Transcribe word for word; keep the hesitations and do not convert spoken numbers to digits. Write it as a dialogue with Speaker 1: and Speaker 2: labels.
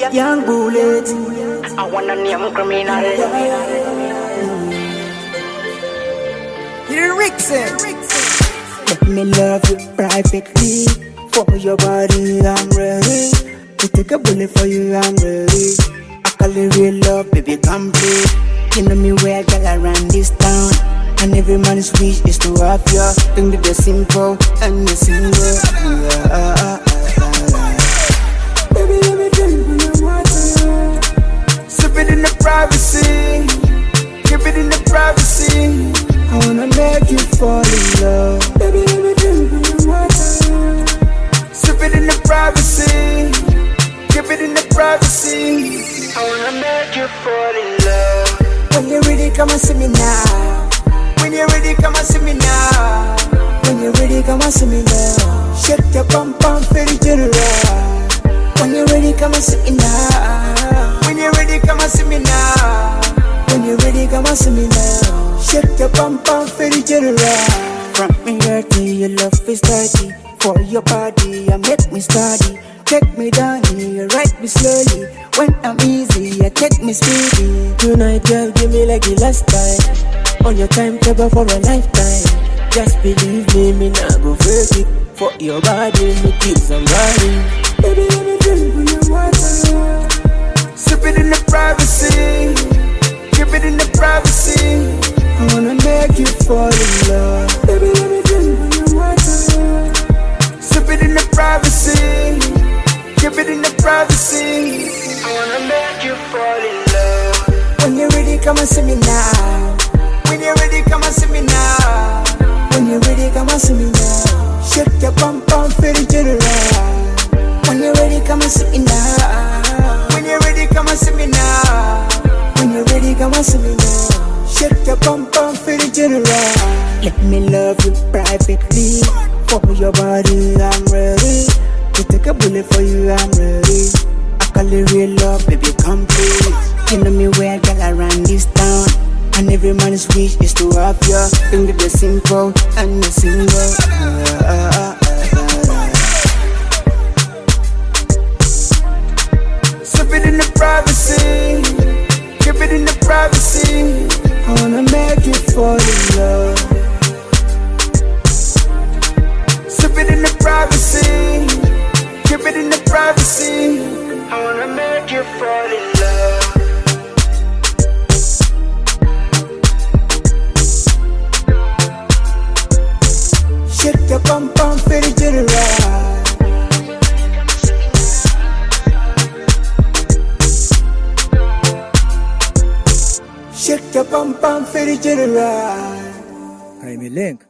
Speaker 1: Young bullet.
Speaker 2: I wanna name criminal.
Speaker 1: Here Rickson. Let me love you privately. For your body, I'm ready. To take a bullet for you, I'm ready. I call it real love, baby, complete. You know me well, girl, around this town. And every man's wish is to have you. Think that you're simple and you're single. Yeah. Baby, let me drink when you want to. Sip it in the privacy. Give it in the privacy. I wanna make you fall in love. Baby, let me drink when you want to. Sip it in the privacy. Give it in the privacy.
Speaker 2: I wanna make you fall in love.
Speaker 1: When you're ready, come and see me now. When you're ready, come and see me now. When you're ready, come and see me now. Shake your bum bum, very general. When you're ready, come and see me now. When you're ready, come and see me now. When you're ready, come and see me now. Shake your bum bum, very general. From me dirty, your love is dirty. For your body, you make me study. Take me down, you ride me slowly. When I'm easy, you take me speedy.
Speaker 3: Tonight, girl, give me like the last time. On your timetable for a lifetime. Just believe me, me not go fake it. For your body, me keep somebody.
Speaker 1: Baby, let me drink when you want to. Sip it in the privacy. Give it in the privacy. I wanna make you fall in love. Baby, let me drink when you want to. Sip it in the privacy. Give it in the privacy.
Speaker 2: I wanna make you fall in love.
Speaker 1: When you're ready, come and see me now. When you're ready, come and see me now. When you're ready, come and see me now. Shake your bum bum, very general. When you're ready, come and see me now. When you're ready, come and see me now. When you're ready, come and see me now. Shake your bum bum, very general. Let me love you privately. For your body, I'm ready. To take a bullet for you, I'm ready. I call it real love, baby, complete. You know me well, girl, around this town. And every man's wish is to have you. Think that you're simple and you're single. Yeah. Sip it in the privacy. Give it in the privacy. I wanna make you fall in love. Sip it in the privacy. Give it in the privacy.
Speaker 2: I wanna make you fall in love.
Speaker 1: Shake your bum bum, very general. Shake your bum bum, very general.
Speaker 3: Hey, me link.